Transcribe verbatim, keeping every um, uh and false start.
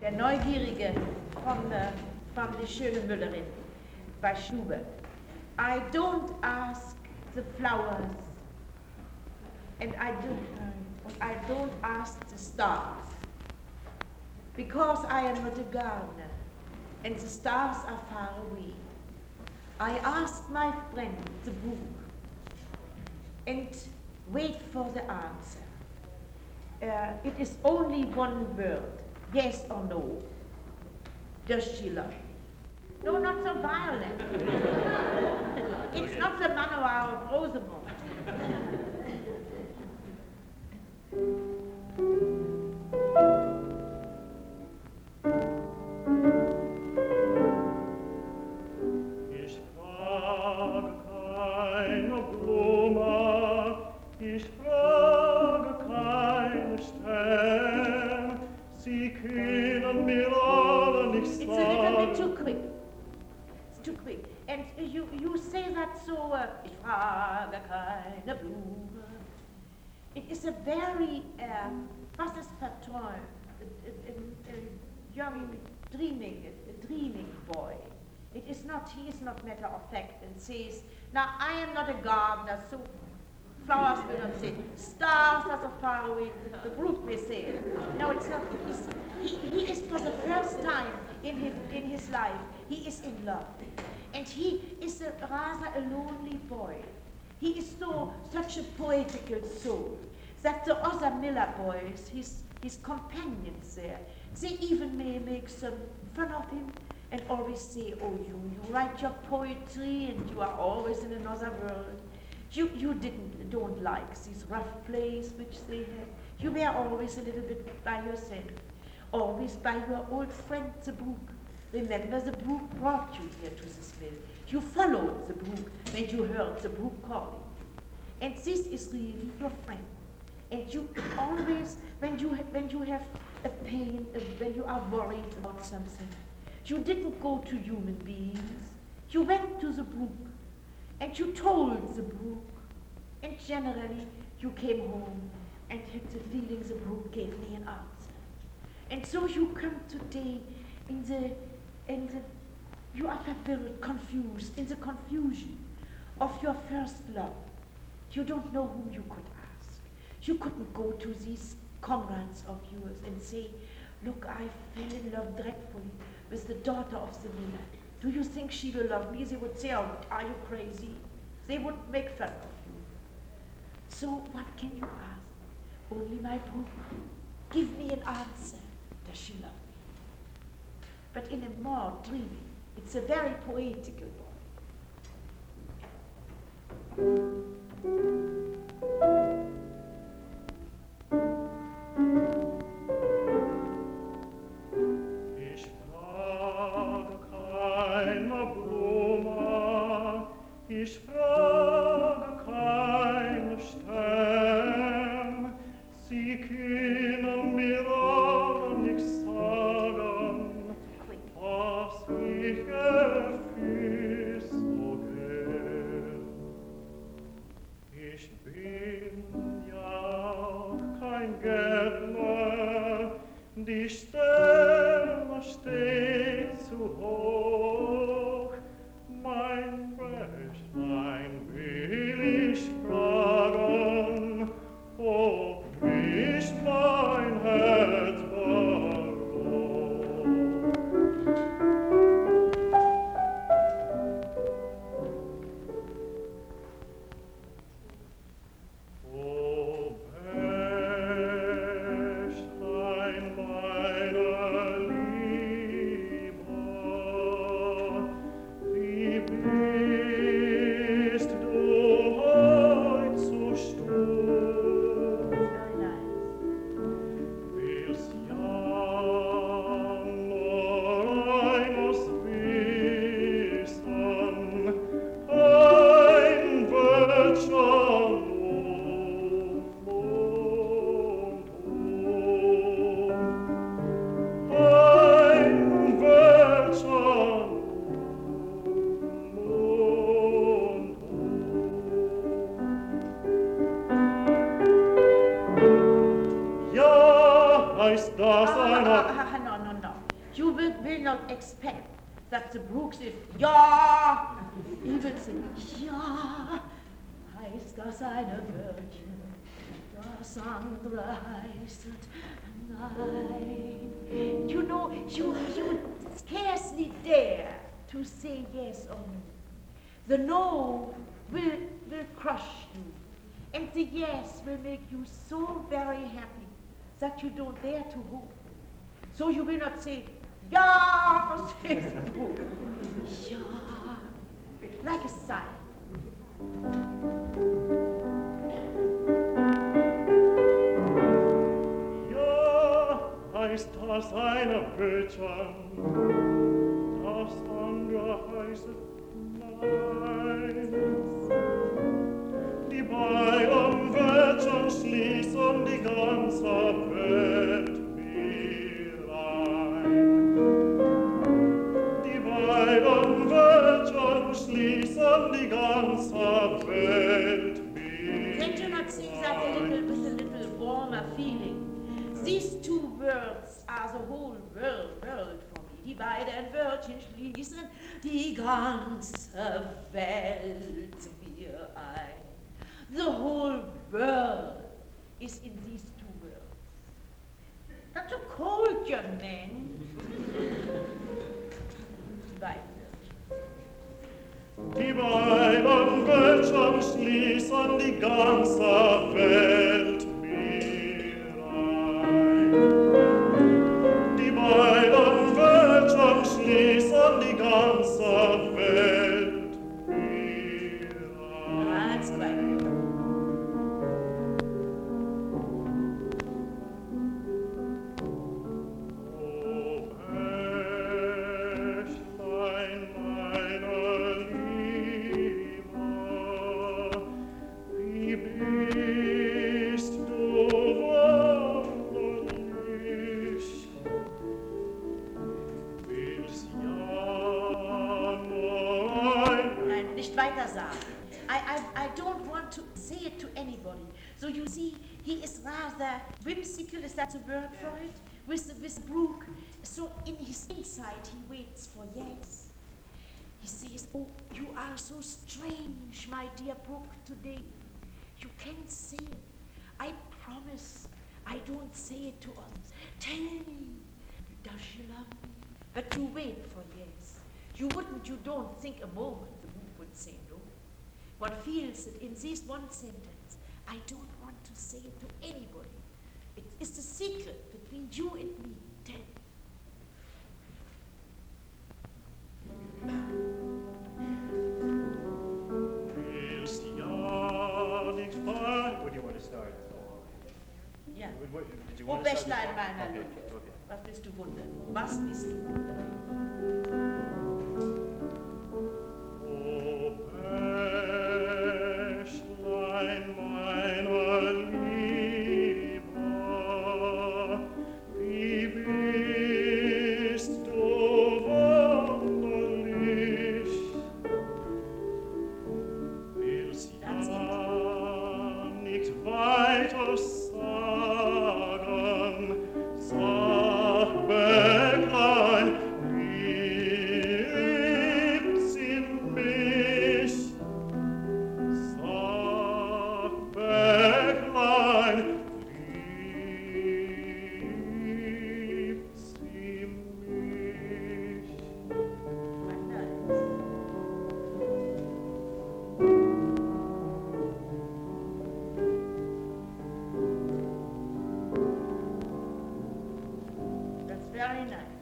Der Neugierige von, äh, von Die schöne Müllerin bei Schubert. I don't ask the flowers, and I don't, I don't ask the stars, because I am not a gardener, and the stars are far away. I ask my friend the book, and wait for the answer. Uh, it is only one word, yes or no. Does she love me? No, not so violent. It's not the Manoir of Rosamond. Ich frage keine Blume, ich frage keine Stern, sie können mir alle nicht sagen. It's a little bit too quick. It's too quick. And you, you say that so, uh, ich frage keine Blume. It is a very, um, was ist verträumt, a, a, a, a young, dreaming, a, a dreaming boy. It is not, he is not matter of fact and says, now I am not a gardener, so flowers will not say, stars are so far away, the brook may say it. No, it's not, he's, he, he is for the first time in his, in his life, he is in love. And he is a rather a lonely boy. He is so, such a poetical soul, that the other Miller boys, his, his companions there, they even may make some fun of him and always say, oh, you, you write your poetry and you are always in another world. You, you didn't, don't like these rough plays which they had. You were always a little bit by yourself, always by your old friend, the brook. Remember, the brook brought you here to this mill. You followed the brook when you heard the brook calling. And this is really your friend. And you always, when you, ha- when you have a pain, uh, when you are worried about something, you didn't go to human beings. You went to the brook. And you told the brook. And generally, you came home and had the feeling the brook gave me an answer. And so you come today in the, in the, you are verwirrt, confused, in the confusion of your first love. You don't know whom you could ask. You couldn't go to these comrades of yours and say, look, I fell in love dreadfully with the daughter of the miller. Do you think she will love me? They would say, oh, are you crazy? They would make fun of you. So what can you ask? Only my book. Give me an answer. Does she love me? But in a more dreamy, it's a very poetical boy. Ich frage keine Blume, ich frage keine Stern, sie können mir alle nicht sagen, was ich erfühl so gern. Ich bin ja kein Gärtner, die Sterne steht zu hoch, mein Fräulein will ich fragen, ob nicht mein Herz verloh. O Bächlein meiner Liebe, You will, will not expect that the Brook says, ja. He will say, ja, heißt das eine Wörtchen, das andere heißt nein. You know, you, you would scarcely dare to say yes or no. The no will, will crush you, and the yes will make you so very happy that you don't dare to hope. So you will not say, ja, says the Brook. Ja, like a sigh. Ja, heißt das eine Wörtchen, das andere heißt nein. Die beiden Wörtchen schließen die ganze Welt mir ein. Die beiden Wörtchen schließen die ganze Welt mir ein. Can't you not sing that a little with a little warmer feeling? These two words are the whole world, world for me. Die beiden Wörtchen schließen die ganze Welt mir ein. The whole world is in these two words. Not so cold, young man. Die beiden Wörtchen. Die beiden Wörtchen schließen die ganze Welt mir ein. Die beiden Wörtchen schließen die ganze Welt mir ein. That's right. I, I, I don't want to say it to anybody. So you see, he is rather whimsical, is that the word for it? With, with Brook. So in his inside he waits for yes. He says, oh, you are so strange, my dear Brook, today. You can't say it. I promise I don't say it to others. Tell me, does she love me? But you wait for yes. You wouldn't, you don't think a moment the Brook would say no. One feels that in this one sentence, I don't want to say it to anybody. It is the secret between you and me. Tell me. Where do you want to start? Ja. What, what, did you Oh, want to start? Bächlein meiner Okay, Lücke. okay. Was bist du wundern? Was bist du wundern? O Bächlein meiner Liebe, wie bist du wunderlich, willst ja nicht weiter sagen, sag Bächlein, liebt sie mich, sag Bächlein, liebt sie mich. That's very nice.